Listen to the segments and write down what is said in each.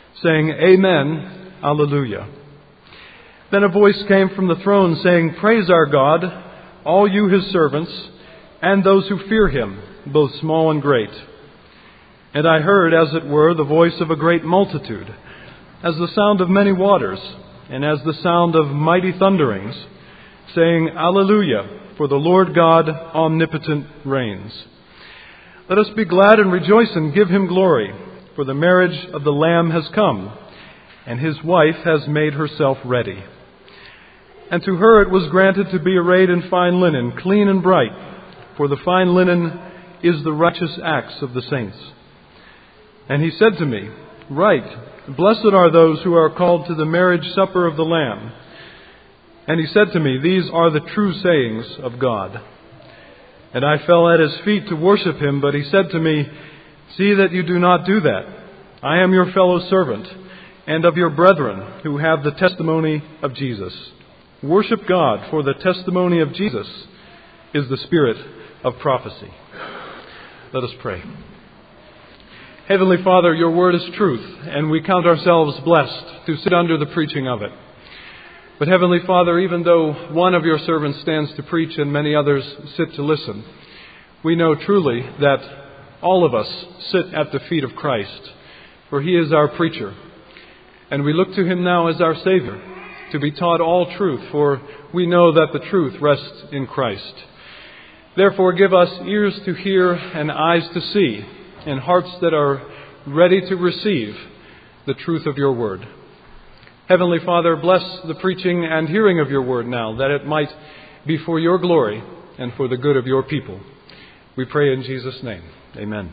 saying, Amen, Alleluia. Then a voice came from the throne saying, Praise our God, all you his servants, and those who fear him, both small and great. And I heard, as it were, the voice of a great multitude, as the sound of many waters, and as the sound of mighty thunderings, saying, Alleluia, for the Lord God omnipotent reigns. Let us be glad and rejoice and give him glory, for the marriage of the Lamb has come, and his wife has made herself ready. And to her it was granted to be arrayed in fine linen, clean and bright, for the fine linen is the righteous acts of the saints. And he said to me, Write, blessed are those who are called to the marriage supper of the Lamb. And he said to me, These are the true sayings of God. And I fell at his feet to worship him, but he said to me, See that you do not do that. I am your fellow servant, and of your brethren who have the testimony of Jesus. Worship God, for the testimony of Jesus is the spirit of prophecy. Let us pray. Heavenly Father, your word is truth, and we count ourselves blessed to sit under the preaching of it. But Heavenly Father, even though one of your servants stands to preach and many others sit to listen, we know truly that all of us sit at the feet of Christ, for he is our preacher. And we look to him now as our Savior, to be taught all truth, for we know that the truth rests in Christ. Therefore, give us ears to hear and eyes to see, and hearts that are ready to receive the truth of your word. Heavenly Father, bless the preaching and hearing of your word now, that it might be for your glory and for the good of your people. We pray in Jesus' name. Amen.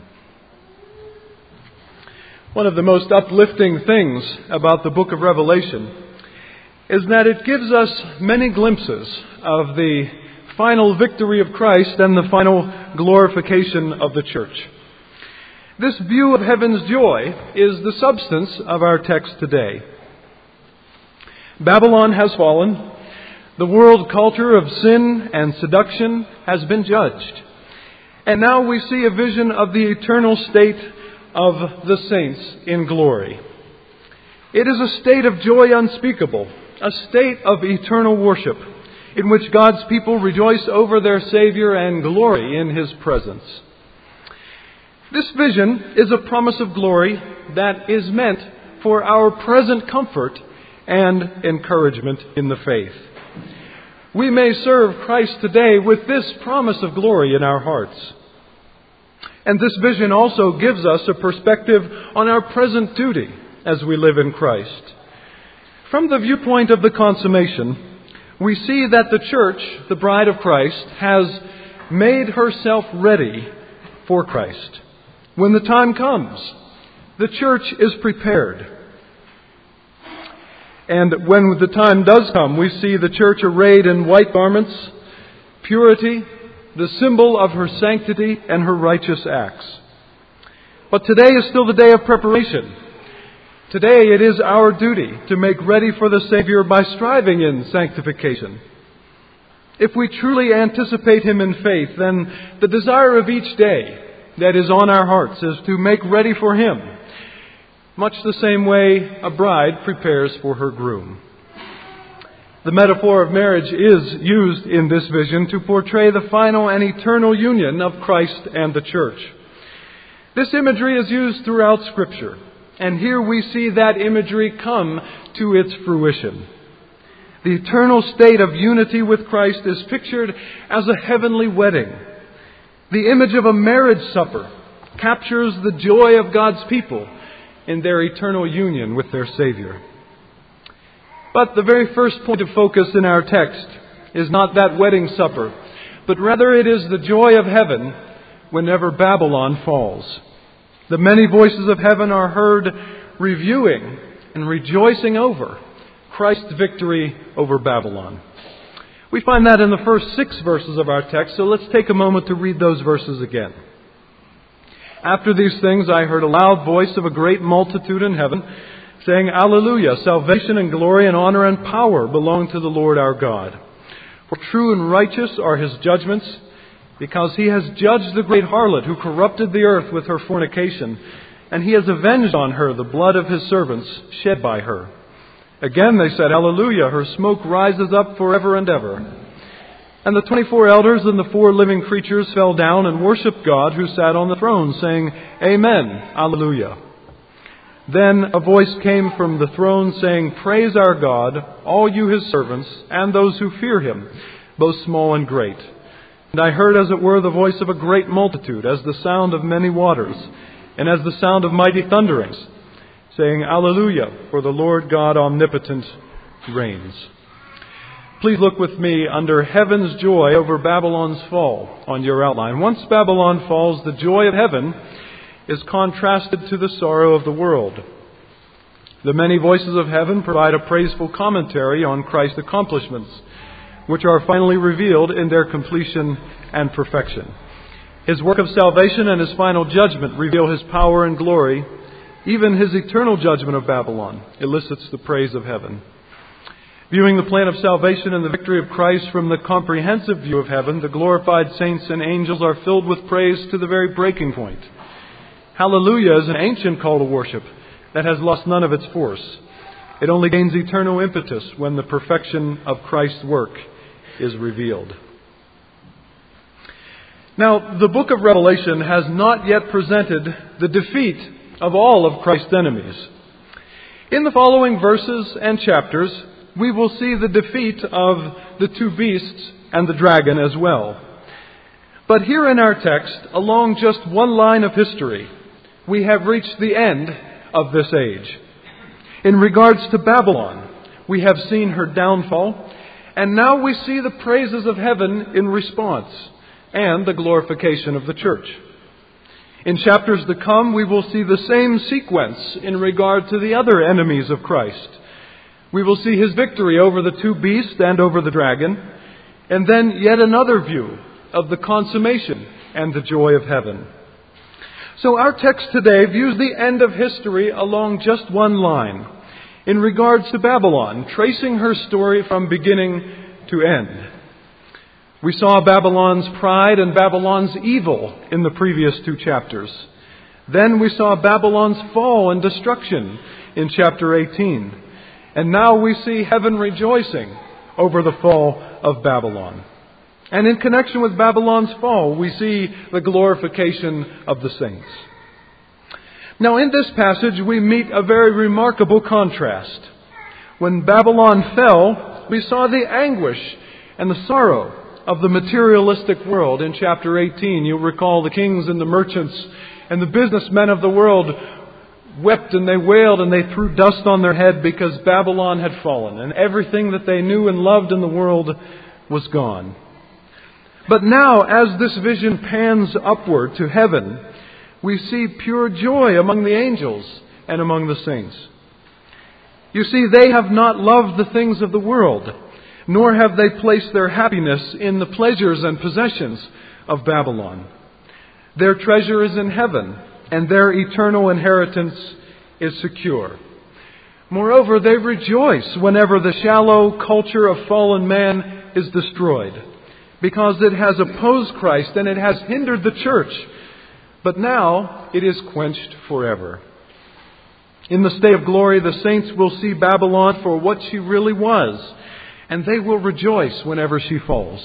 One of the most uplifting things about the book of Revelation is that it gives us many glimpses of the final victory of Christ and the final glorification of the church. This view of heaven's joy is the substance of our text today. Babylon has fallen. The world culture of sin and seduction has been judged. And now we see a vision of the eternal state of the saints in glory. It is a state of joy unspeakable, a state of eternal worship, in which God's people rejoice over their Savior and glory in his presence. This vision is a promise of glory that is meant for our present comfort and encouragement in the faith. We may serve Christ today with this promise of glory in our hearts. And this vision also gives us a perspective on our present duty as we live in Christ. From the viewpoint of the consummation, we see that the church, the bride of Christ, has made herself ready for Christ. When the time comes, the church is prepared. And when the time does come, we see the church arrayed in white garments, purity, the symbol of her sanctity and her righteous acts. But today is still the day of preparation. Today it is our duty to make ready for the Savior by striving in sanctification. If we truly anticipate him in faith, then the desire of each day that is on our hearts is to make ready for him, much the same way a bride prepares for her groom. The metaphor of marriage is used in this vision to portray the final and eternal union of Christ and the church. This imagery is used throughout Scripture, and here we see that imagery come to its fruition. The eternal state of unity with Christ is pictured as a heavenly wedding. The image of a marriage supper captures the joy of God's people in their eternal union with their Savior. But the very first point of focus in our text is not that wedding supper, but rather it is the joy of heaven whenever Babylon falls. The many voices of heaven are heard reviewing and rejoicing over Christ's victory over Babylon. We find that in the first 6 verses of our text, so let's take a moment to read those verses again. After these things I heard a loud voice of a great multitude in heaven, saying, Alleluia, salvation and glory and honor and power belong to the Lord our God. For true and righteous are his judgments, because he has judged the great harlot who corrupted the earth with her fornication, and he has avenged on her the blood of his servants shed by her. Again they said, Hallelujah, her smoke rises up forever and ever. And the 24 elders and the 4 living creatures fell down and worshipped God who sat on the throne, saying, Amen, Hallelujah. Then a voice came from the throne saying, Praise our God, all you his servants, and those who fear him, both small and great. And I heard as it were the voice of a great multitude, as the sound of many waters, and as the sound of mighty thunderings, saying, Alleluia, for the Lord God omnipotent reigns. Please look with me under Heaven's joy over Babylon's fall on your outline. Once Babylon falls, the joy of heaven is contrasted to the sorrow of the world. The many voices of heaven provide a praiseful commentary on Christ's accomplishments, which are finally revealed in their completion and perfection. His work of salvation and his final judgment reveal his power and glory. Even his eternal judgment of Babylon elicits the praise of heaven. Viewing the plan of salvation and the victory of Christ from the comprehensive view of heaven, the glorified saints and angels are filled with praise to the very breaking point. Hallelujah is an ancient call to worship that has lost none of its force. It only gains eternal impetus when the perfection of Christ's work is revealed. Now, the book of Revelation has not yet presented the defeat of all of Christ's enemies. In the following verses and chapters, we will see the defeat of the 2 beasts and the dragon as well. But here in our text, along just one line of history, we have reached the end of this age. In regards to Babylon, we have seen her downfall, and now we see the praises of heaven in response and the glorification of the church. In chapters to come, we will see the same sequence in regard to the other enemies of Christ. We will see his victory over the 2 beasts and over the dragon, and then yet another view of the consummation and the joy of heaven. So our text today views the end of history along just one line, in regards to Babylon, tracing her story from beginning to end. We saw Babylon's pride and Babylon's evil in the previous 2 chapters. Then we saw Babylon's fall and destruction in chapter 18. And now we see heaven rejoicing over the fall of Babylon. And in connection with Babylon's fall, we see the glorification of the saints. Now in this passage, we meet a very remarkable contrast. When Babylon fell, we saw the anguish and the sorrow of the materialistic world in chapter 18. You'll recall the kings and the merchants and the businessmen of the world wept and they wailed and they threw dust on their head because Babylon had fallen and everything that they knew and loved in the world was gone. But now, as this vision pans upward to heaven, we see pure joy among the angels and among the saints. You see, they have not loved the things of the world, nor have they placed their happiness in the pleasures and possessions of Babylon. Their treasure is in heaven, and their eternal inheritance is secure. Moreover, they rejoice whenever the shallow culture of fallen man is destroyed, because it has opposed Christ and it has hindered the church. But now it is quenched forever. In the state of glory, the saints will see Babylon for what she really was, and they will rejoice whenever she falls.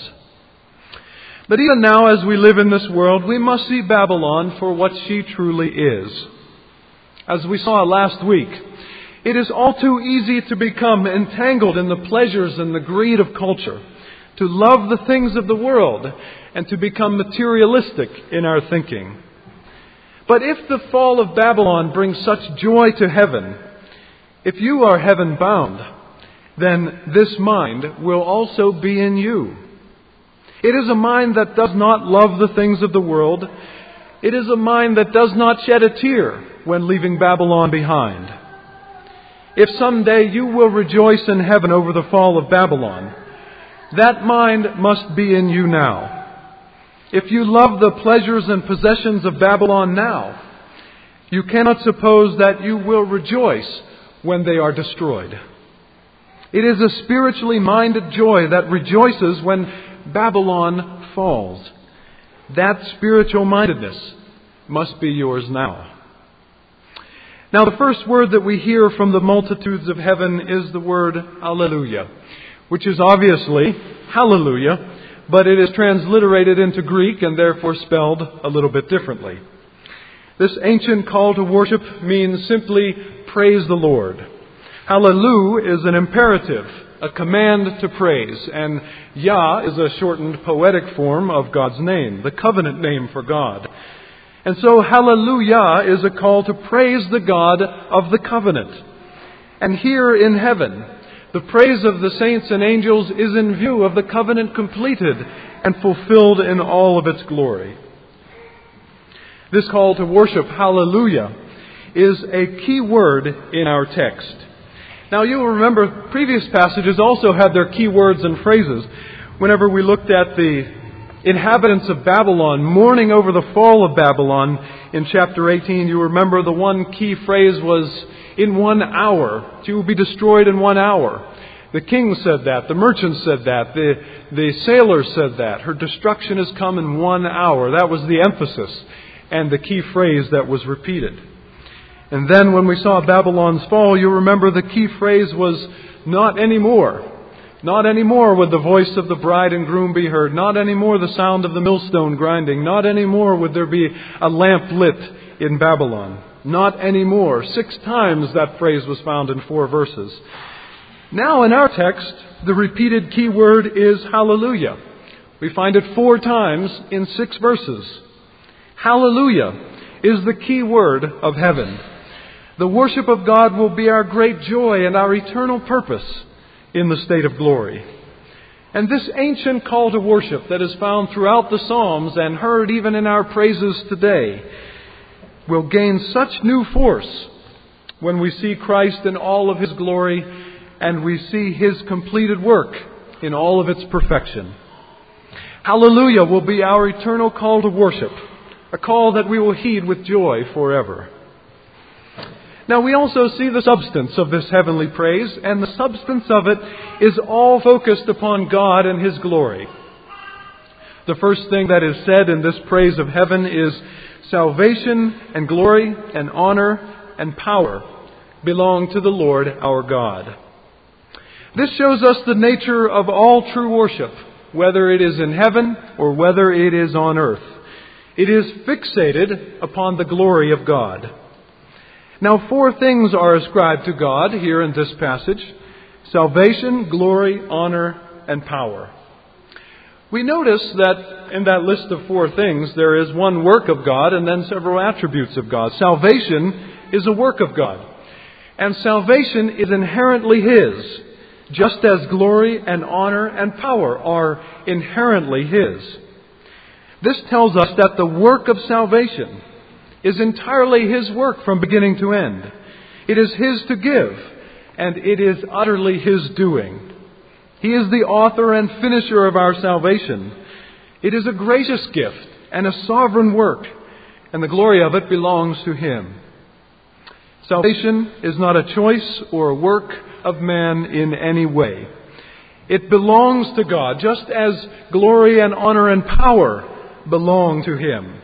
But even now, as we live in this world, we must see Babylon for what she truly is. As we saw last week, it is all too easy to become entangled in the pleasures and the greed of culture, to love the things of the world, and to become materialistic in our thinking. But if the fall of Babylon brings such joy to heaven, if you are heaven-bound, then this mind will also be in you. It is a mind that does not love the things of the world. It is a mind that does not shed a tear when leaving Babylon behind. If someday you will rejoice in heaven over the fall of Babylon, that mind must be in you now. If you love the pleasures and possessions of Babylon now, you cannot suppose that you will rejoice when they are destroyed. It is a spiritually minded joy that rejoices when Babylon falls. That spiritual mindedness must be yours now. Now, the first word that we hear from the multitudes of heaven is the word Alleluia, which is obviously Hallelujah, but it is transliterated into Greek and therefore spelled a little bit differently. This ancient call to worship means simply praise the Lord. Hallelu is an imperative, a command to praise, and Yah is a shortened poetic form of God's name, the covenant name for God. And so Hallelujah is a call to praise the God of the covenant. And here in heaven, the praise of the saints and angels is in view of the covenant completed and fulfilled in all of its glory. This call to worship, Hallelujah, is a key word in our text. Now you'll remember previous passages also had their key words and phrases. Whenever we looked at the inhabitants of Babylon mourning over the fall of Babylon in chapter 18, you remember the one key phrase was, in 1 hour. She will be destroyed in 1 hour. The king said that. The merchants said that. The sailors said that. Her destruction has come in 1 hour. That was the emphasis and the key phrase that was repeated. And then when we saw Babylon's fall, you remember the key phrase was, not anymore. Not anymore would the voice of the bride and groom be heard. Not anymore the sound of the millstone grinding. Not anymore would there be a lamp lit in Babylon. Not anymore. 6 times that phrase was found in 4 verses. Now in our text, the repeated key word is Hallelujah. We find it 4 times in 6 verses. Hallelujah is the key word of heaven. The worship of God will be our great joy and our eternal purpose in the state of glory. And this ancient call to worship that is found throughout the Psalms and heard even in our praises today will gain such new force when we see Christ in all of His glory and we see His completed work in all of its perfection. Hallelujah will be our eternal call to worship, a call that we will heed with joy forever. Now we also see the substance of this heavenly praise, and the substance of it is all focused upon God and His glory. The first thing that is said in this praise of heaven is salvation and glory and honor and power belong to the Lord our God. This shows us the nature of all true worship, whether it is in heaven or whether it is on earth. It is fixated upon the glory of God. Now 4 things are ascribed to God here in this passage: salvation, glory, honor, and power. We notice that in that list of 4 things there is one work of God and then several attributes of God. Salvation is a work of God. And salvation is inherently His, just as glory and honor and power are inherently His. This tells us that the work of salvation is entirely His work from beginning to end. It is His to give, and it is utterly His doing. He is the author and finisher of our salvation. It is a gracious gift and a sovereign work, and the glory of it belongs to Him. Salvation is not a choice or a work of man in any way. It belongs to God, just as glory and honor and power belong to Him.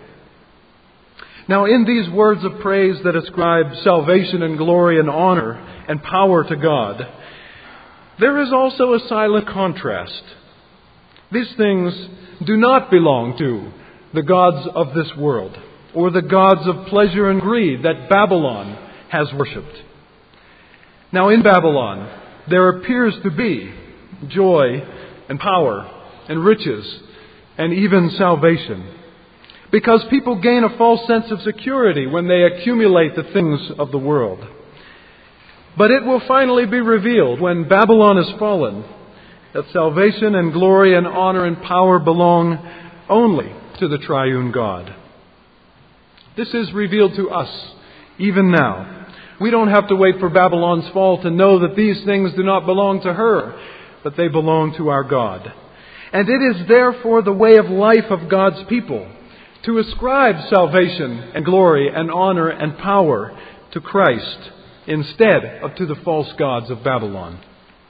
Now, in these words of praise that ascribe salvation and glory and honor and power to God, there is also a silent contrast. These things do not belong to the gods of this world or the gods of pleasure and greed that Babylon has worshipped. Now, in Babylon, there appears to be joy and power and riches and even salvation, because people gain a false sense of security when they accumulate the things of the world. But it will finally be revealed when Babylon is fallen that salvation and glory and honor and power belong only to the triune God. This is revealed to us even now. We don't have to wait for Babylon's fall to know that these things do not belong to her, but they belong to our God. And it is therefore the way of life of God's people to ascribe salvation and glory and honor and power to Christ instead of to the false gods of Babylon.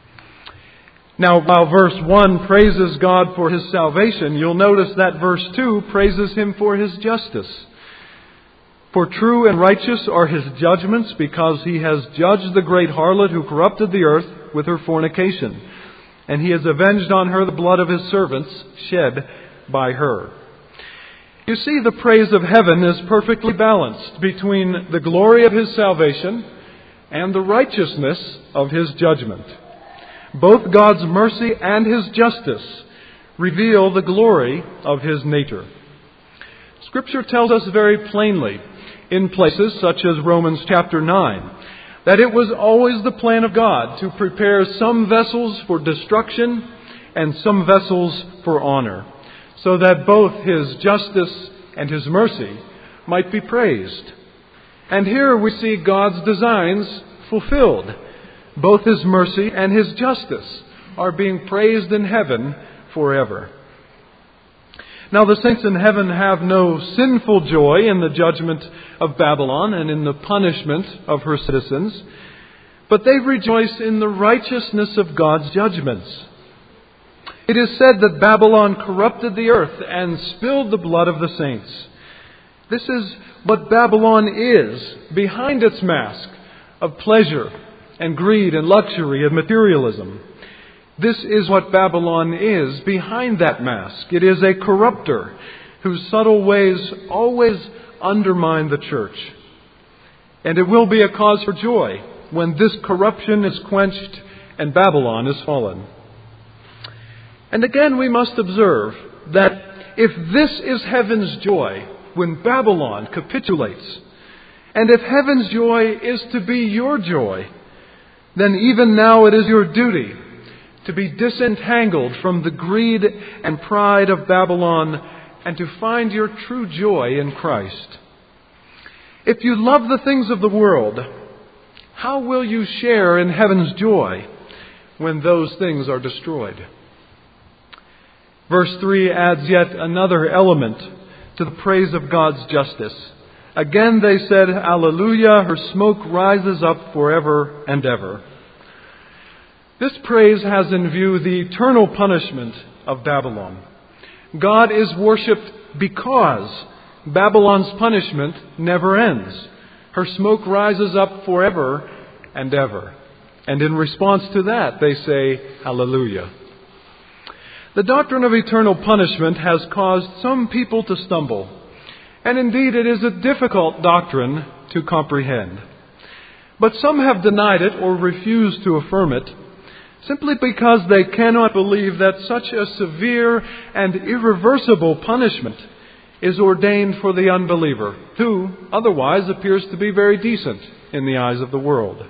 Now, while verse 1 praises God for His salvation, you'll notice that verse 2 praises Him for His justice. For true and righteous are his judgments, because he has judged the great harlot who corrupted the earth with her fornication. And he has avenged on her the blood of his servants shed by her. You see, the praise of heaven is perfectly balanced between the glory of his salvation and the righteousness of his judgment. Both God's mercy and his justice reveal the glory of his nature. Scripture tells us very plainly, in places such as Romans chapter 9, that it was always the plan of God to prepare some vessels for destruction and some vessels for honor, so that both his justice and his mercy might be praised. And here we see God's designs fulfilled. Both his mercy and his justice are being praised in heaven forever. Now the saints in heaven have no sinful joy in the judgment of Babylon and in the punishment of her citizens, but they rejoice in the righteousness of God's judgments. It is said that Babylon corrupted the earth and spilled the blood of the saints. This is what Babylon is behind its mask of pleasure and greed and luxury and materialism. This is what Babylon is behind that mask. It is a corrupter whose subtle ways always undermine the church. And it will be a cause for joy when this corruption is quenched and Babylon is fallen. And again, we must observe that if this is heaven's joy when Babylon capitulates, and if heaven's joy is to be your joy, then even now it is your duty to be disentangled from the greed and pride of Babylon and to find your true joy in Christ. If you love the things of the world, how will you share in heaven's joy when those things are destroyed? Verse 3 adds yet another element to the praise of God's justice. Again they said, Alleluia, her smoke rises up forever and ever. This praise has in view the eternal punishment of Babylon. God is worshipped because Babylon's punishment never ends. Her smoke rises up forever and ever. And in response to that, they say, Hallelujah. The doctrine of eternal punishment has caused some people to stumble. And indeed, it is a difficult doctrine to comprehend. But some have denied it or refused to affirm it, simply because they cannot believe that such a severe and irreversible punishment is ordained for the unbeliever, who otherwise appears to be very decent in the eyes of the world.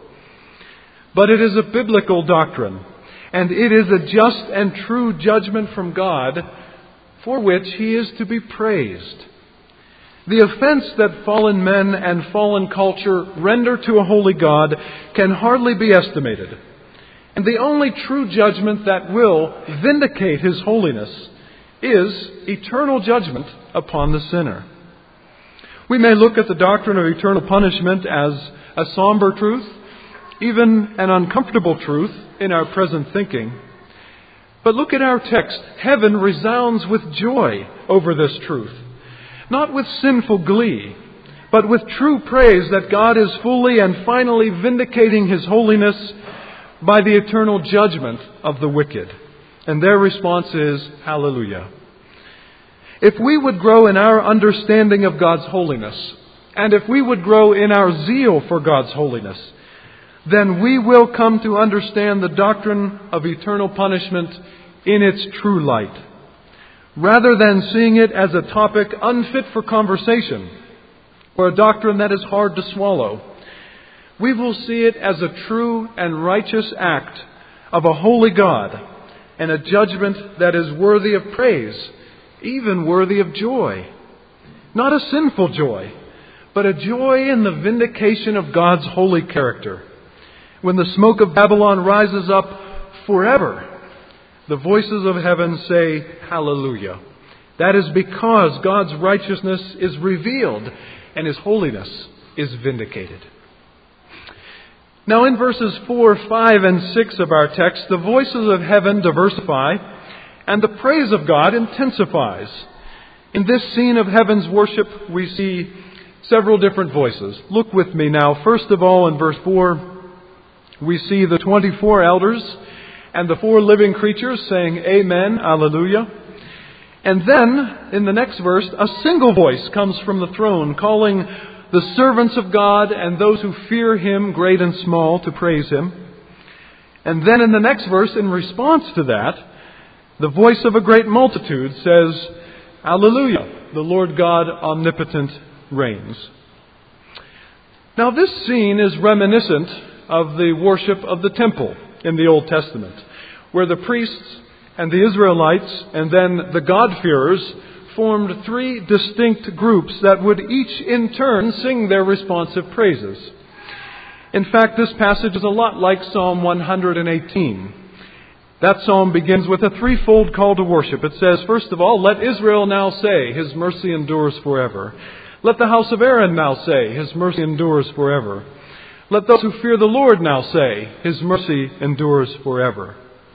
But it is a biblical doctrine, and it is a just and true judgment from God for which He is to be praised. The offense that fallen men and fallen culture render to a holy God can hardly be estimated. And the only true judgment that will vindicate His holiness is eternal judgment upon the sinner. We may look at the doctrine of eternal punishment as a somber truth, even an uncomfortable truth in our present thinking. But look at our text. Heaven resounds with joy over this truth. Not with sinful glee, but with true praise that God is fully and finally vindicating His holiness by the eternal judgment of the wicked. And their response is, Hallelujah. If we would grow in our understanding of God's holiness, and if we would grow in our zeal for God's holiness, then we will come to understand the doctrine of eternal punishment in its true light, rather than seeing it as a topic unfit for conversation, or a doctrine that is hard to swallow. We will see it as a true and righteous act of a holy God, and a judgment that is worthy of praise, even worthy of joy. Not a sinful joy, but a joy in the vindication of God's holy character. When the smoke of Babylon rises up forever, the voices of heaven say, Hallelujah. That is because God's righteousness is revealed and His holiness is vindicated. Now in verses 4, 5, and 6 of our text, the voices of heaven diversify and the praise of God intensifies. In this scene of heaven's worship, we see several different voices. Look with me now. First of all, in verse 4, we see the 24 elders and the 4 living creatures saying, Amen, Alleluia. And then, in the next verse, a single voice comes from the throne calling the servants of God and those who fear Him, great and small, to praise Him. And then in the next verse, in response to that, the voice of a great multitude says, Alleluia, the Lord God omnipotent reigns. Now this scene is reminiscent of the worship of the temple in the Old Testament, where the priests and the Israelites and then the God-fearers formed 3 distinct groups that would each in turn sing their responsive praises. In fact, this passage is a lot like Psalm 118. That psalm begins with a threefold call to worship. It says, first of all, let Israel now say, His mercy endures forever. Let the house of Aaron now say, His mercy endures forever. Let those who fear the Lord now say, His mercy endures forever.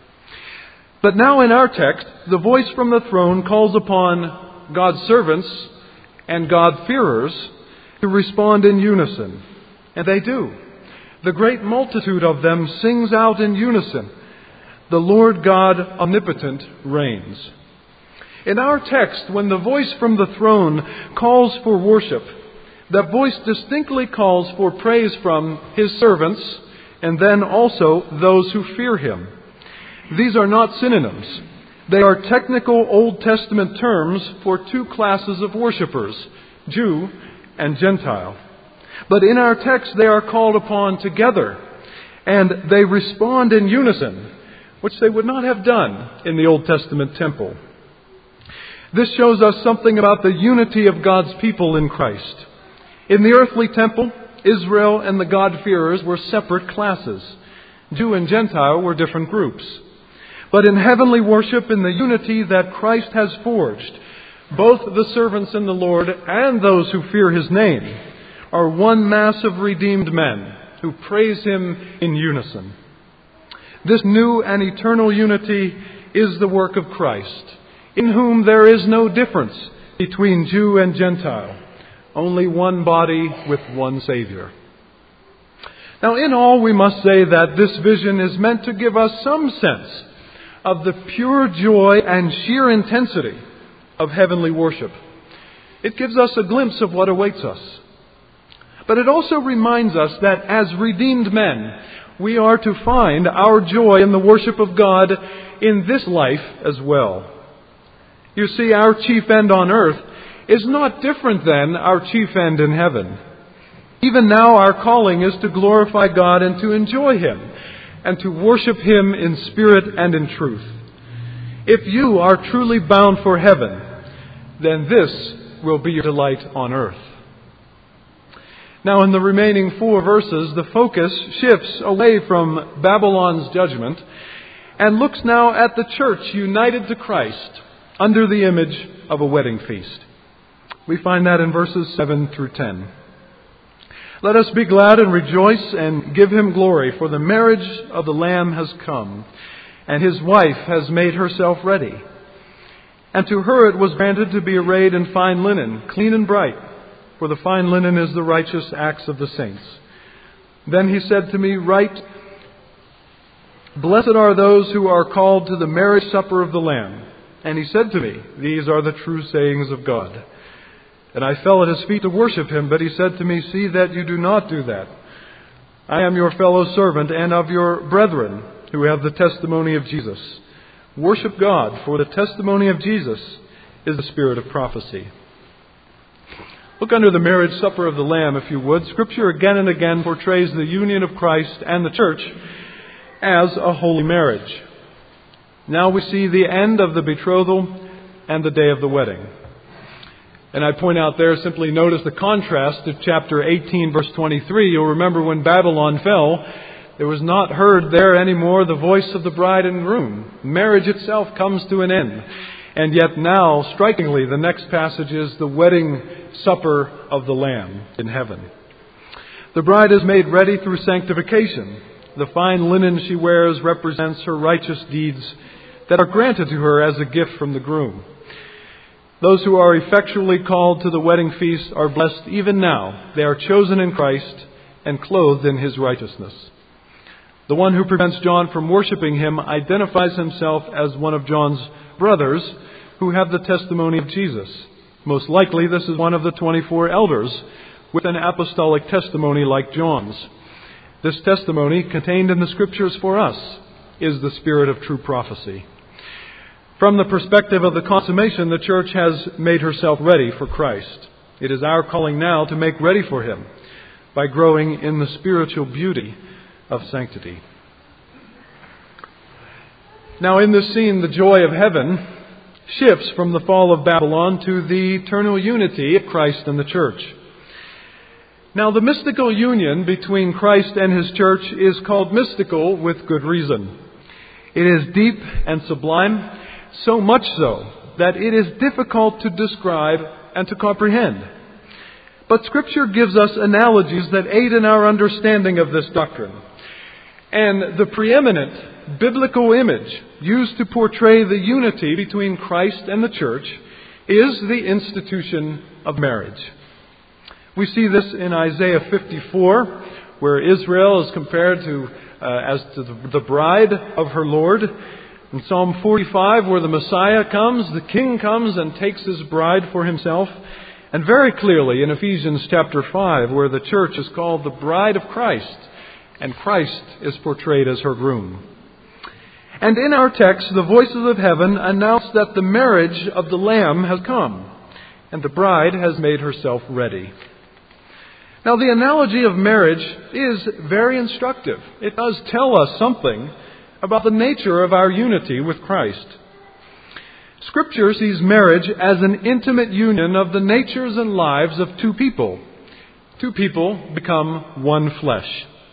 But now in our text, the voice from the throne calls upon God's servants and God-fearers to respond in unison. And they do. The great multitude of them sings out in unison, the Lord God omnipotent reigns. In our text, when the voice from the throne calls for worship, that voice distinctly calls for praise from His servants and then also those who fear Him. These are not synonyms. They are technical Old Testament terms for 2 classes of worshipers, Jew and Gentile. But in our text, they are called upon together, and they respond in unison, which they would not have done in the Old Testament temple. This shows us something about the unity of God's people in Christ. In the earthly temple, Israel and the God-fearers were separate classes. Jew and Gentile were different groups. But in heavenly worship, in the unity that Christ has forged, both the servants in the Lord and those who fear His name are one mass of redeemed men who praise Him in unison. This new and eternal unity is the work of Christ, in whom there is no difference between Jew and Gentile, only one body with one Savior. Now, in all, we must say that this vision is meant to give us some sense of the pure joy and sheer intensity of heavenly worship. It gives us a glimpse of what awaits us. But it also reminds us that as redeemed men, we are to find our joy in the worship of God in this life as well. You see, our chief end on earth is not different than our chief end in heaven. Even now our calling is to glorify God and to enjoy Him and to worship Him in spirit and in truth. If you are truly bound for heaven, then this will be your delight on earth. Now in the remaining 4 verses, the focus shifts away from Babylon's judgment and looks now at the church united to Christ under the image of a wedding feast. We find that in verses 7 through 10. Let us be glad and rejoice and give Him glory, for the marriage of the Lamb has come, and His wife has made herself ready. And to her it was granted to be arrayed in fine linen, clean and bright, for the fine linen is the righteous acts of the saints. Then He said to me, Write, Blessed are those who are called to the marriage supper of the Lamb. And He said to me, These are the true sayings of God. And I fell at His feet to worship Him, but He said to me, See that you do not do that. I am your fellow servant and of your brethren who have the testimony of Jesus. Worship God, for the testimony of Jesus is the spirit of prophecy. Look under the marriage supper of the Lamb, if you would. Scripture again and again portrays the union of Christ and the church as a holy marriage. Now we see the end of the betrothal and the day of the wedding. And I point out there, simply notice the contrast to chapter 18, verse 23. You'll remember when Babylon fell, there was not heard there anymore the voice of the bride and groom. Marriage itself comes to an end. And yet now, strikingly, the next passage is the wedding supper of the Lamb in heaven. The bride is made ready through sanctification. The fine linen she wears represents her righteous deeds that are granted to her as a gift from the groom. Those who are effectually called to the wedding feast are blessed even now. They are chosen in Christ and clothed in His righteousness. The one who prevents John from worshiping Him identifies himself as one of John's brothers who have the testimony of Jesus. Most likely this is one of the 24 elders with an apostolic testimony like John's. This testimony, contained in the Scriptures for us, is the spirit of true prophecy. From the perspective of the consummation, the church has made herself ready for Christ. It is our calling now to make ready for Him by growing in the spiritual beauty of sanctity. Now in this scene, the joy of heaven shifts from the fall of Babylon to the eternal unity of Christ and the church. Now the mystical union between Christ and His church is called mystical with good reason. It is deep and sublime, so much so that it is difficult to describe and to comprehend. But Scripture gives us analogies that aid in our understanding of this doctrine. And the preeminent biblical image used to portray the unity between Christ and the church is the institution of marriage. We see this in Isaiah 54, where Israel is compared to as the bride of her Lord. In Psalm 45, where the Messiah comes, the King comes and takes His bride for Himself. And very clearly in Ephesians chapter 5, where the church is called the bride of Christ, and Christ is portrayed as her groom. And in our text, the voices of heaven announce that the marriage of the Lamb has come, and the bride has made herself ready. Now, the analogy of marriage is very instructive. It does tell us something about the nature of our unity with Christ. Scripture sees marriage as an intimate union of the natures and lives of two people. Two people become one flesh.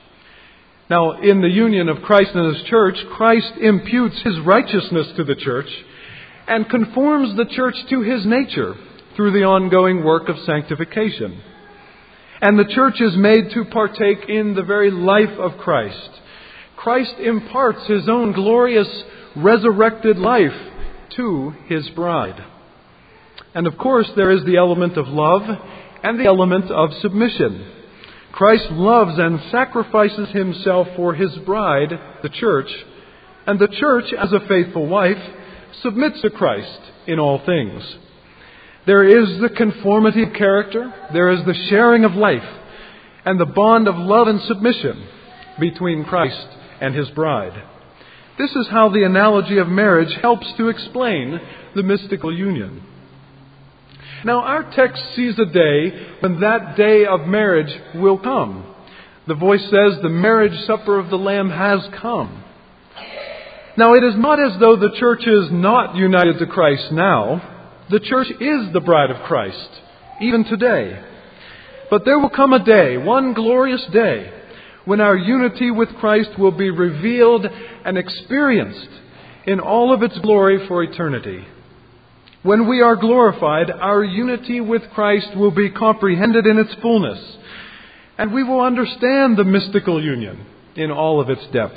Now, in the union of Christ and His church, Christ imputes His righteousness to the church and conforms the church to His nature through the ongoing work of sanctification. And the church is made to partake in the very life of Christ. Christ imparts His own glorious resurrected life to His bride. And of course, there is the element of love and the element of submission. Christ loves and sacrifices Himself for His bride, the church, and the church, as a faithful wife, submits to Christ in all things. There is the conformity of character, there is the sharing of life, and the bond of love and submission between Christ and His bride. This is how the analogy of marriage helps to explain the mystical union. Now, our text sees a day when that day of marriage will come. The voice says the marriage supper of the Lamb has come. Now, it is not as though the church is not united to Christ now. The church is the bride of Christ, even today. But there will come a day, one glorious day, when our unity with Christ will be revealed and experienced in all of its glory for eternity. When we are glorified, our unity with Christ will be comprehended in its fullness, and we will understand the mystical union in all of its depth.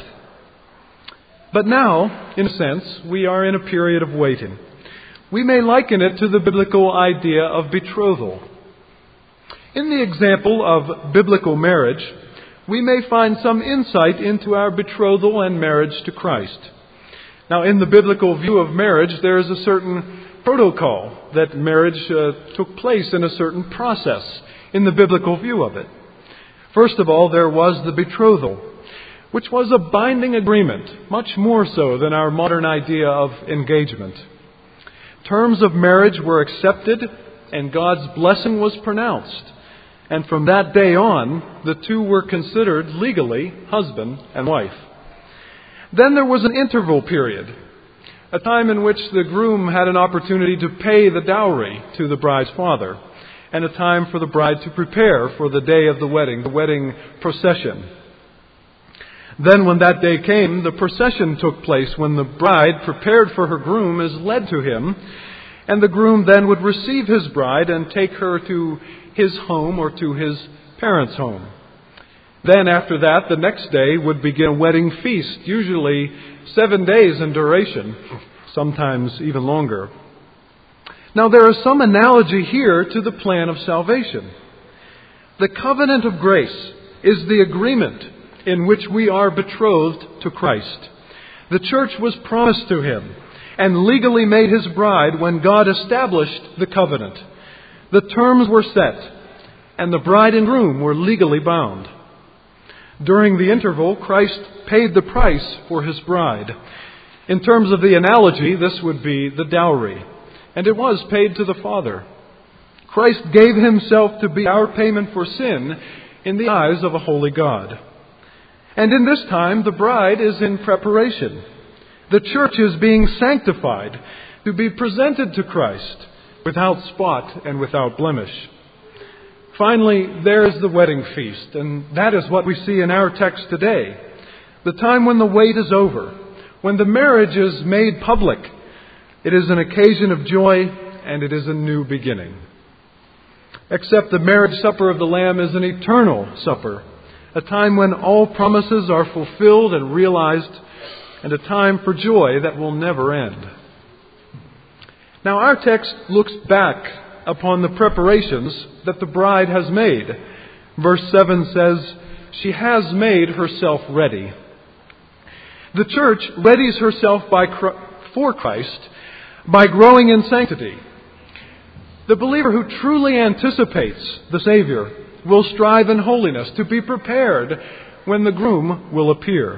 But now, in a sense, we are in a period of waiting. We may liken it to the biblical idea of betrothal. In the example of biblical marriage, we may find some insight into our betrothal and marriage to Christ. Now, in the biblical view of marriage, there is a certain protocol that marriage took place in a certain process in the biblical view of it. First of all, there was the betrothal, which was a binding agreement, much more so than our modern idea of engagement. Terms of marriage were accepted and God's blessing was pronounced. And from that day on, the two were considered legally husband and wife. Then there was an interval period, a time in which the groom had an opportunity to pay the dowry to the bride's father, and a time for the bride to prepare for the day of the wedding procession. Then when that day came, the procession took place when the bride, prepared for her groom, is led to him, and the groom then would receive his bride and take her to his home or to his parents' home. Then after that, the next day would begin a wedding feast, usually 7 days in duration, sometimes even longer. Now there is some analogy here to the plan of salvation. The covenant of grace is the agreement in which we are betrothed to Christ. The church was promised to Him and legally made His bride when God established the covenant. The terms were set, and the bride and groom were legally bound. During the interval, Christ paid the price for His bride. In terms of the analogy, this would be the dowry, and it was paid to the Father. Christ gave Himself to be our payment for sin in the eyes of a holy God. And in this time, the bride is in preparation. The church is being sanctified to be presented to Christ without spot and without blemish. Finally, there is the wedding feast, and that is what we see in our text today. The time when the wait is over, when the marriage is made public. It is an occasion of joy, and it is a new beginning. Except the marriage supper of the Lamb is an eternal supper, a time when all promises are fulfilled and realized, and a time for joy that will never end. Now our text looks back upon the preparations that the bride has made. Verse 7 says, "She has made herself ready." The church readies herself for Christ by growing in sanctity. The believer who truly anticipates the Savior will strive in holiness to be prepared when the groom will appear.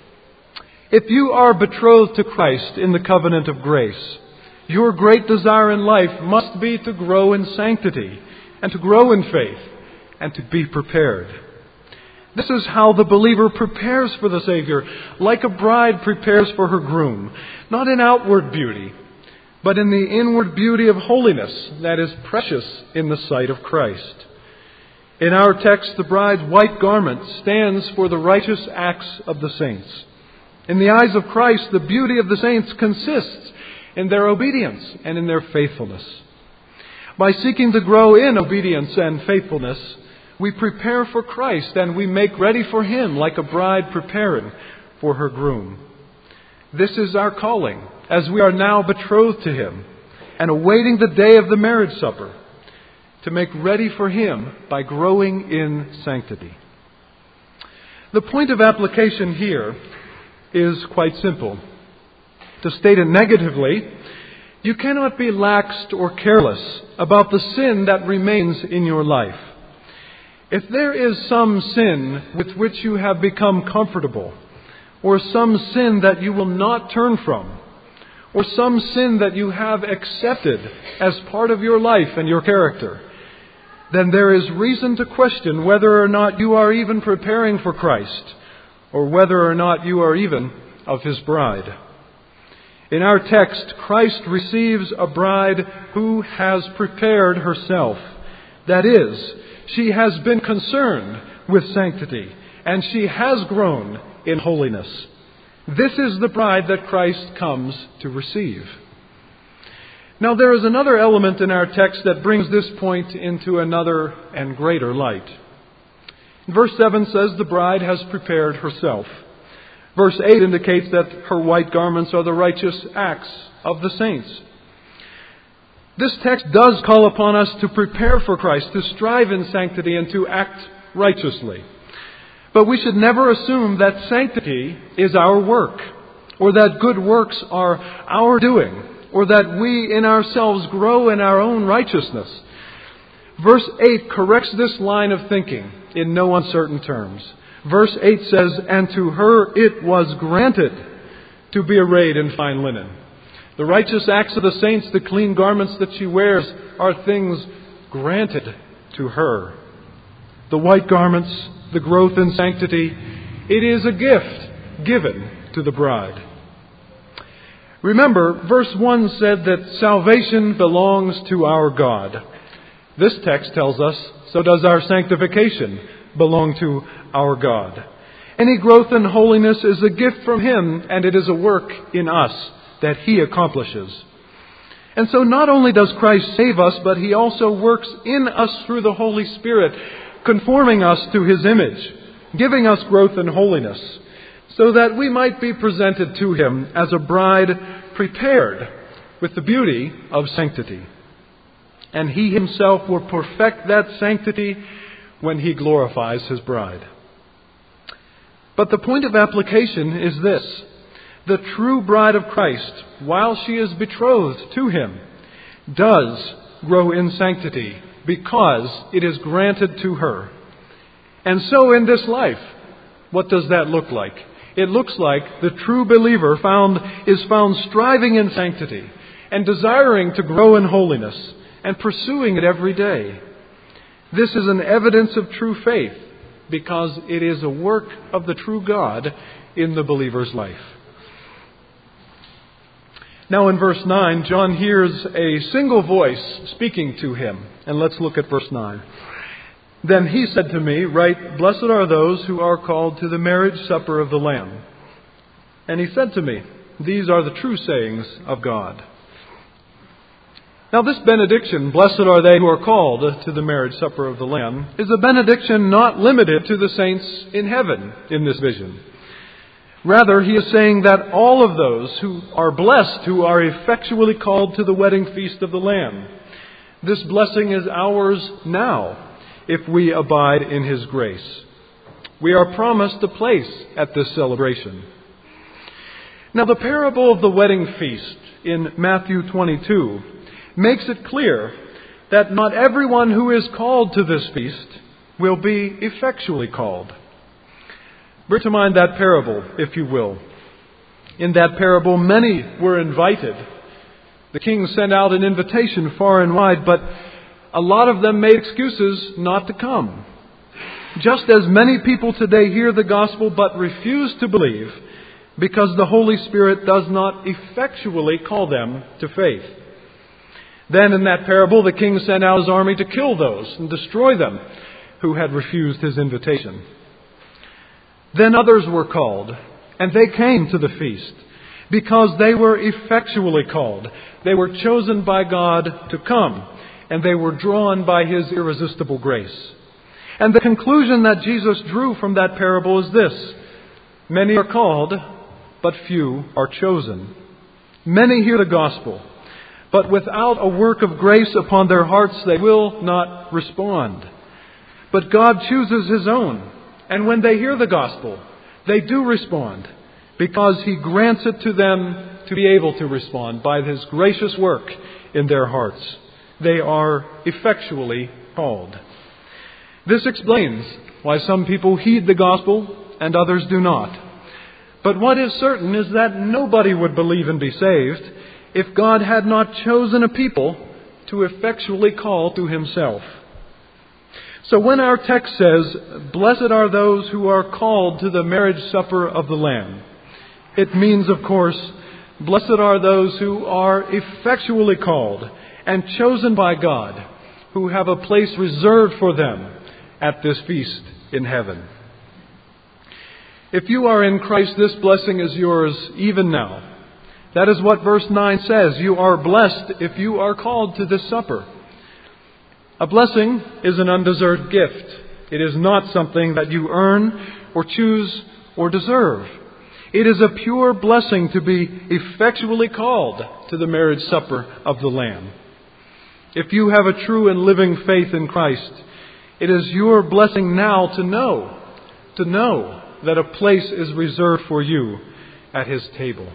If you are betrothed to Christ in the covenant of grace, your great desire in life must be to grow in sanctity and to grow in faith and to be prepared. This is how the believer prepares for the Savior, like a bride prepares for her groom, not in outward beauty, but in the inward beauty of holiness that is precious in the sight of Christ. In our text, the bride's white garment stands for the righteous acts of the saints. In the eyes of Christ, the beauty of the saints consists in their obedience and in their faithfulness. By seeking to grow in obedience and faithfulness, we prepare for Christ and we make ready for Him like a bride preparing for her groom. This is our calling as we are now betrothed to Him and awaiting the day of the marriage supper, to make ready for Him by growing in sanctity. The point of application here is quite simple. To state it negatively, you cannot be lax or careless about the sin that remains in your life. If there is some sin with which you have become comfortable, or some sin that you will not turn from, or some sin that you have accepted as part of your life and your character, then there is reason to question whether or not you are even preparing for Christ, or whether or not you are even of His bride. In our text, Christ receives a bride who has prepared herself. That is, she has been concerned with sanctity, and she has grown in holiness. This is the bride that Christ comes to receive. Now there is another element in our text that brings this point into another and greater light. Verse 7 says the bride has prepared herself. Verse 8 indicates that her white garments are the righteous acts of the saints. This text does call upon us to prepare for Christ, to strive in sanctity and to act righteously. But we should never assume that sanctity is our work, or that good works are our doing, or that we in ourselves grow in our own righteousness. Verse 8 corrects this line of thinking in no uncertain terms. Verse 8 says, "And to her it was granted to be arrayed in fine linen." The righteous acts of the saints, the clean garments that she wears, are things granted to her. The white garments, the growth in sanctity, it is a gift given to the bride. Remember, verse 1 said that salvation belongs to our God. This text tells us, so does our sanctification belong to our God. Any growth in holiness is a gift from Him, and it is a work in us that He accomplishes. And so not only does Christ save us, but He also works in us through the Holy Spirit, conforming us to His image, giving us growth in holiness, so that we might be presented to Him as a bride prepared with the beauty of sanctity. and He Himself will perfect that sanctity when He glorifies His bride. But the point of application is this: the true bride of Christ, while she is betrothed to Him, does grow in sanctity because it is granted to her. And so in this life, what does that look like? It looks like the true believer is found striving in sanctity and desiring to grow in holiness and pursuing it every day. This is an evidence of true faith because it is a work of the true God in the believer's life. Now in verse 9, John hears a single voice speaking to him. And let's look at verse 9. Then he said to me, "Write, blessed are those who are called to the marriage supper of the Lamb." And he said to me, "These are the true sayings of God." Now this benediction, "Blessed are they who are called to the marriage supper of the Lamb," is a benediction not limited to the saints in heaven in this vision. Rather, he is saying that all of those who are blessed, who are effectually called to the wedding feast of the Lamb, this blessing is ours now if we abide in His grace. We are promised a place at this celebration. Now, the parable of the wedding feast in Matthew 22 makes it clear that not everyone who is called to this feast will be effectually called. Bring to mind that parable, if you will. In that parable, many were invited. The king sent out an invitation far and wide, but a lot of them made excuses not to come. Just as many people today hear the gospel but refuse to believe because the Holy Spirit does not effectually call them to faith. Then in that parable, the king sent out his army to kill those and destroy them who had refused his invitation. Then others were called, and they came to the feast because they were effectually called. They were chosen by God to come, and they were drawn by His irresistible grace. And the conclusion that Jesus drew from that parable is this: many are called, but few are chosen. Many hear the gospel, but without a work of grace upon their hearts, they will not respond. But God chooses His own, and when they hear the gospel, they do respond, because He grants it to them to be able to respond by His gracious work in their hearts. They are effectually called. This explains why some people heed the gospel and others do not. But what is certain is that nobody would believe and be saved if God had not chosen a people to effectually call to Himself. So when our text says, "Blessed are those who are called to the marriage supper of the Lamb," it means, of course, blessed are those who are effectually called and chosen by God, who have a place reserved for them at this feast in heaven. If you are in Christ, this blessing is yours even now. That is what verse 9 says. You are blessed if you are called to this supper. A blessing is an undeserved gift. It is not something that you earn or choose or deserve. It is a pure blessing to be effectually called to the marriage supper of the Lamb. If you have a true and living faith in Christ, it is your blessing now to know that a place is reserved for you at His table.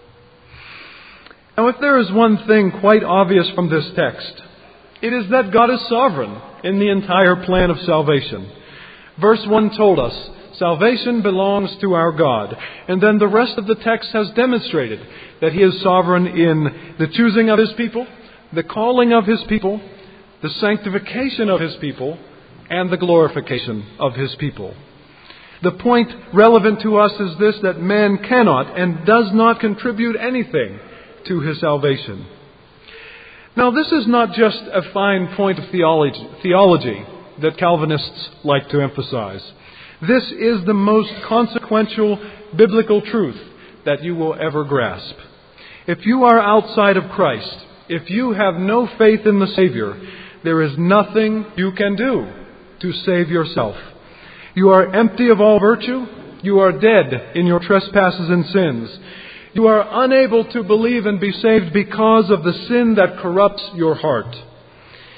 Now, if there is one thing quite obvious from this text, it is that God is sovereign in the entire plan of salvation. Verse 1 told us, salvation belongs to our God. And then the rest of the text has demonstrated that He is sovereign in the choosing of His people, the calling of His people, the sanctification of His people, and the glorification of His people. The point relevant to us is this, that man cannot and does not contribute anything to his salvation. Now, this is not just a fine point of theology that Calvinists like to emphasize. This is the most consequential biblical truth that you will ever grasp. If you are outside of Christ, if you have no faith in the Savior, there is nothing you can do to save yourself. You are empty of all virtue. You are dead in your trespasses and sins. You are unable to believe and be saved because of the sin that corrupts your heart.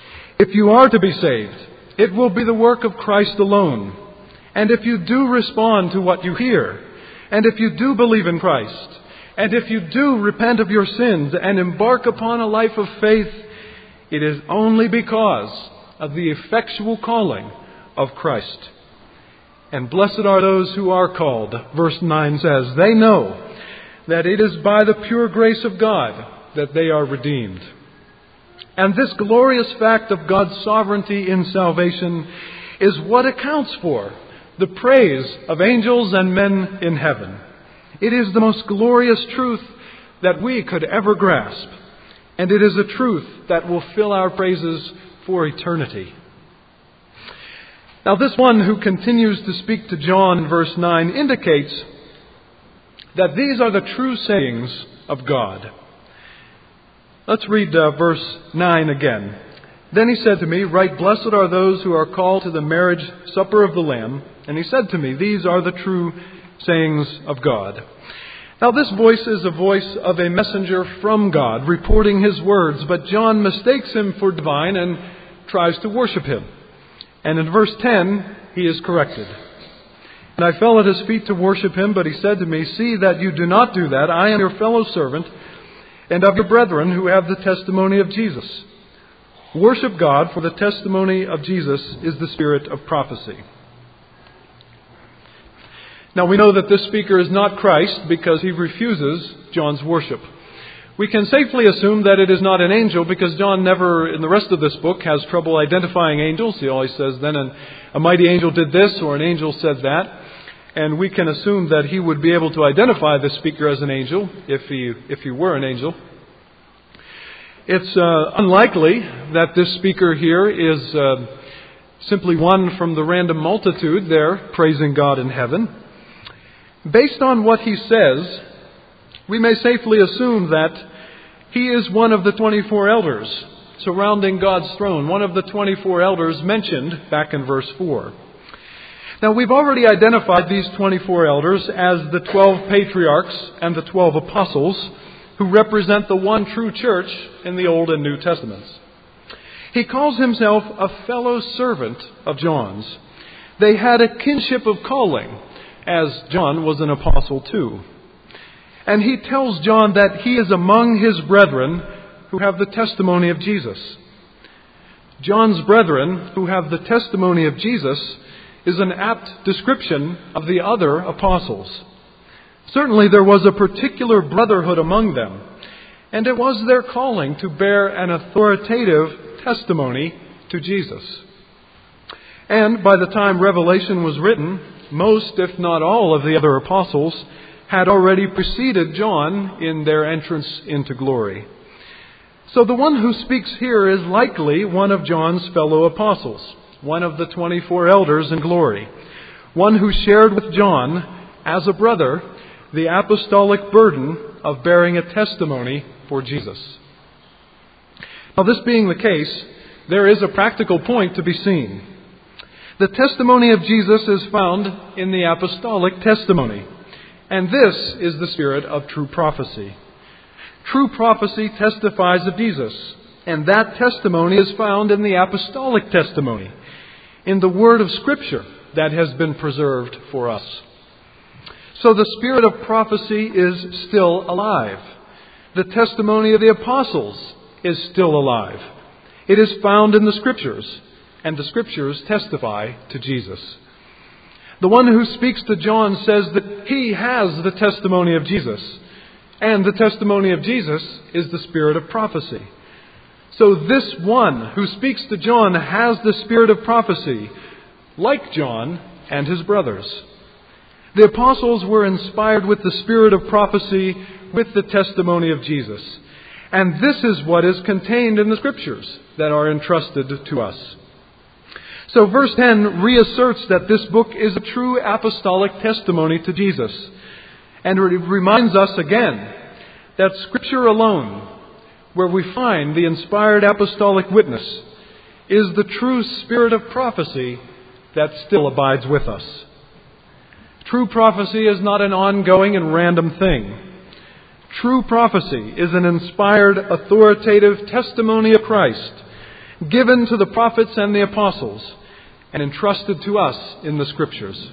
If you are to be saved, it will be the work of Christ alone. And if you do respond to what you hear, and if you do believe in Christ, and if you do repent of your sins and embark upon a life of faith, it is only because of the effectual calling of Christ. And blessed are those who are called. Verse 9 says, they know that it is by the pure grace of God that they are redeemed. And this glorious fact of God's sovereignty in salvation is what accounts for the praise of angels and men in heaven. It is the most glorious truth that we could ever grasp. And it is a truth that will fill our praises for eternity. Now, this one who continues to speak to John in verse 9 indicates that these are the true sayings of God. Let's read verse 9 again. Then he said to me, write, blessed are those who are called to the marriage supper of the Lamb. And he said to me, these are the true sayings of God. Now this voice is a voice of a messenger from God, reporting his words, but John mistakes him for divine and tries to worship him. And in verse 10, he is corrected. And I fell at his feet to worship him, but he said to me, see that you do not do that. I am your fellow servant and of your brethren who have the testimony of Jesus. Worship God, for the testimony of Jesus is the spirit of prophecy. Now we know that this speaker is not Christ because he refuses John's worship. We can safely assume that it is not an angel because John never, in the rest of this book, has trouble identifying angels. He always says, then a mighty angel did this or an angel said that. And we can assume that he would be able to identify the speaker as an angel if he were an angel. It's unlikely that this speaker here is simply one from the random multitude there praising God in heaven. Based on what he says, we may safely assume that he is one of the 24 elders surrounding God's throne, one of the 24 elders mentioned back in verse 4. Now, we've already identified these 24 elders as the 12 patriarchs and the 12 apostles who represent the one true church in the Old and New Testaments. He calls himself a fellow servant of John's. They had a kinship of calling, as John was an apostle too. And he tells John that he is among his brethren who have the testimony of Jesus. John's brethren who have the testimony of Jesus is an apt description of the other apostles. Certainly there was a particular brotherhood among them, and it was their calling to bear an authoritative testimony to Jesus. And by the time Revelation was written, most, if not all, of the other apostles had already preceded John in their entrance into glory. So the one who speaks here is likely one of John's fellow apostles, one of the 24 elders in glory, one who shared with John, as a brother, the apostolic burden of bearing a testimony for Jesus. Now, this being the case, there is a practical point to be seen. The testimony of Jesus is found in the apostolic testimony, and this is the spirit of true prophecy. True prophecy testifies of Jesus, and that testimony is found in the apostolic testimony, in the word of Scripture that has been preserved for us. So the spirit of prophecy is still alive. The testimony of the apostles is still alive. It is found in the Scriptures, and the Scriptures testify to Jesus. The one who speaks to John says that he has the testimony of Jesus, and the testimony of Jesus is the spirit of prophecy. So this one who speaks to John has the spirit of prophecy, like John and his brothers. The apostles were inspired with the spirit of prophecy with the testimony of Jesus. And this is what is contained in the Scriptures that are entrusted to us. So verse 10 reasserts that this book is a true apostolic testimony to Jesus. And it reminds us again that Scripture alone, where we find the inspired apostolic witness, is the true spirit of prophecy that still abides with us. True prophecy is not an ongoing and random thing. True prophecy is an inspired, authoritative testimony of Christ, given to the prophets and the apostles, and entrusted to us in the Scriptures.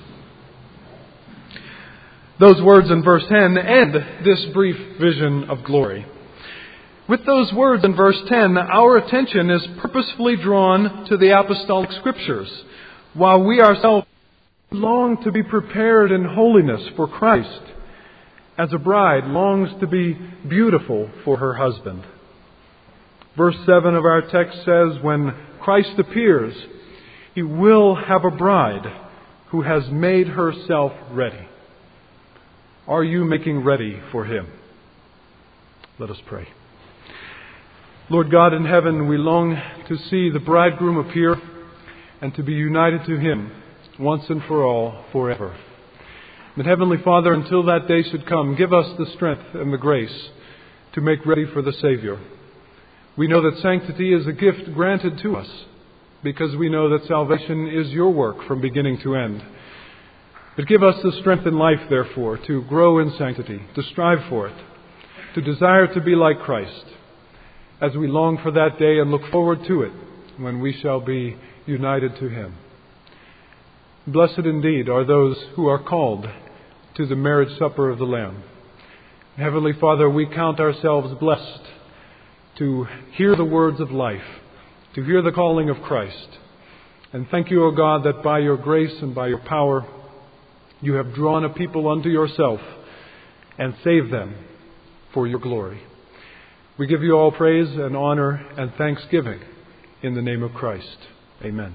Those words in verse 10 end this brief vision of glory. With those words in verse 10, our attention is purposefully drawn to the apostolic Scriptures, while we ourselves long to be prepared in holiness for Christ, as a bride longs to be beautiful for her husband. Verse 7 of our text says, when Christ appears, He will have a bride who has made herself ready. Are you making ready for Him? Let us pray. Lord God in heaven, we long to see the bridegroom appear and to be united to Him once and for all, forever. But Heavenly Father, until that day should come, give us the strength and the grace to make ready for the Savior. We know that sanctity is a gift granted to us because we know that salvation is Your work from beginning to end. But give us the strength in life, therefore, to grow in sanctity, to strive for it, to desire to be like Christ, as we long for that day and look forward to it when we shall be united to Him. Blessed indeed are those who are called to the marriage supper of the Lamb. Heavenly Father, we count ourselves blessed to hear the words of life, to hear the calling of Christ. And thank You, O God, that by Your grace and by Your power, You have drawn a people unto Yourself and saved them for Your glory. We give You all praise and honor and thanksgiving in the name of Christ. Amen.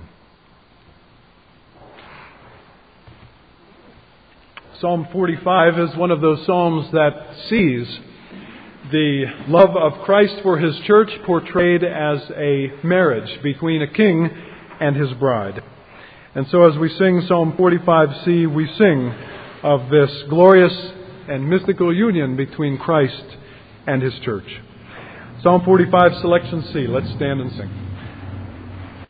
Psalm 45 is one of those psalms that sees the love of Christ for His church portrayed as a marriage between a king and his bride. And so as we sing Psalm 45C, we sing of this glorious and mystical union between Christ and His church. Psalm 45, selection C. Let's stand and sing.